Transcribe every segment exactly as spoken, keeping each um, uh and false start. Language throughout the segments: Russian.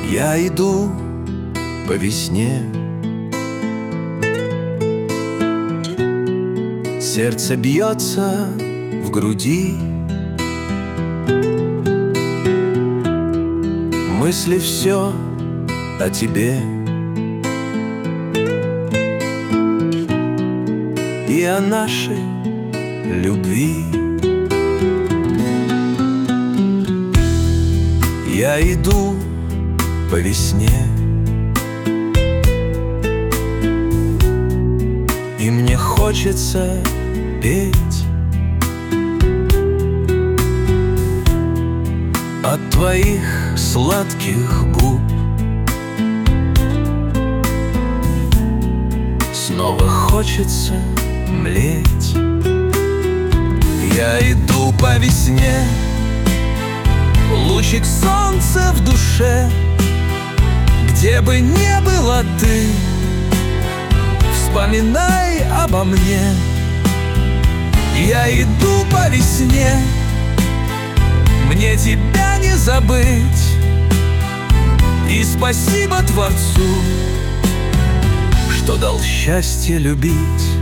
Я иду по весне, сердце бьется в груди, мысли все о тебе и о нашей любви. Я иду по весне, и мне хочется петь от твоих сладких губ. Снова хочется млеть. Я иду по весне, лучик солнца в душе. Где бы ни была ты, вспоминай обо мне. Я иду по весне, мне тебя не забыть. И спасибо Творцу, что дал счастье любить.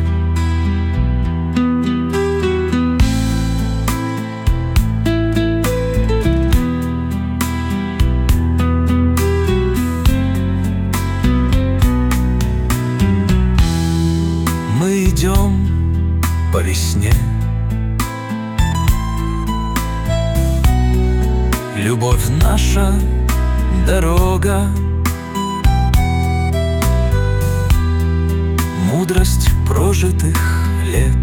Мы идем по весне, любовь наша дорога, мудрость прожитых лет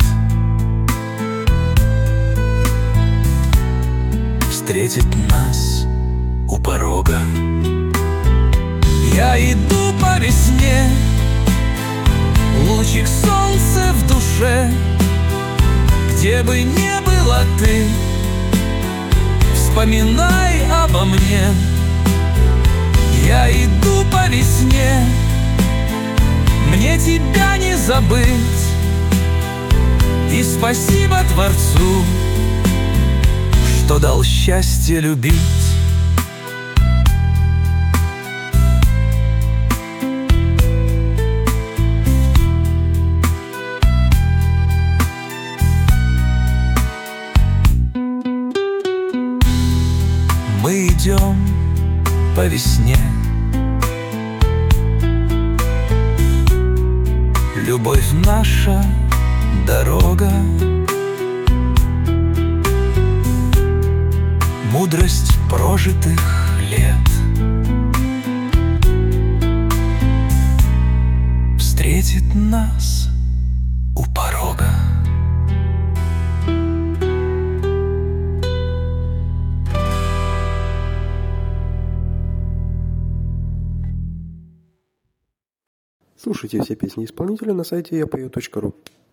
встретит нас у порога. Я иду по весне, лучик солнца в душе. Где бы ни была ты, вспоминай обо мне. Я иду по весне, мне тебя не забыть. И спасибо Творцу, что дал счастье любить. Мы идем по весне, любовь наша дорога, мудрость прожитых лет встретит нас у порога. Слушайте все песни исполнителя на сайте я пою точка ру.